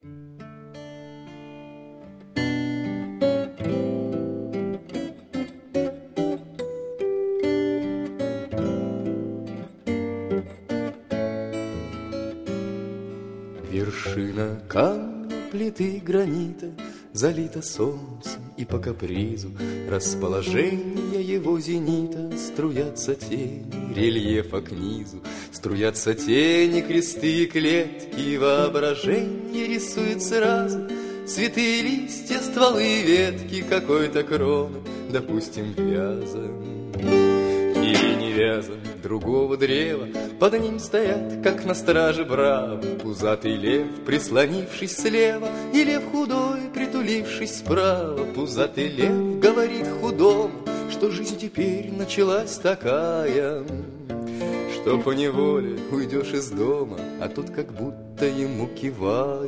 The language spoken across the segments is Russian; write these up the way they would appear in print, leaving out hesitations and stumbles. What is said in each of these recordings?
Вершина камня, плиты гранита залита солнцем, и по капризу расположения его зенита струятся тени рельефа к низу, струятся тени, кресты и клетки, воображение рисует сразу цветы и листья, стволы и ветки какой-то кроны, допустим, вязом или не вязом другого древа. Под ним стоят, как на страже браво, пузатый лев, прислонившись слева, и лев худой, притулившись справа. Пузатый лев говорит худому, что жизнь теперь началась такая, что поневоле уйдешь из дома, а тот как будто ему кивает.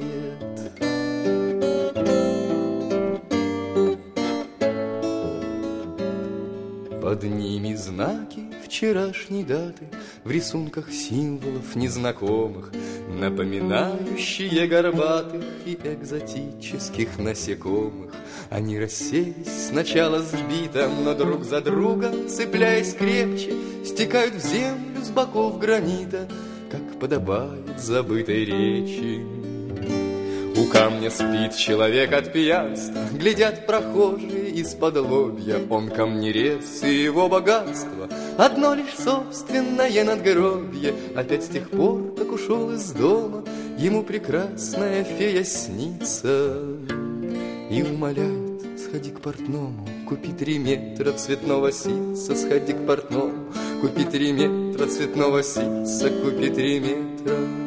Под ними знаки вчерашней даты в рисунках символов незнакомых, напоминающие горбатых и экзотических насекомых. Они расселись сначала сбитом, но друг за другом, цепляясь крепче, стекают в землю с боков гранита, как подобает забытой речи. У камня спит человек от пьянства, глядят прохожие из-под лобья. Он камнерез, и его богатство одно лишь собственное надгробье. Опять с тех пор, как ушел из дома, ему прекрасная фея снится и умоляет: сходи к портному, купи 3 метра цветного ситца. Сходи к портному, купи 3 метра цветного ситца, купи 3 метра.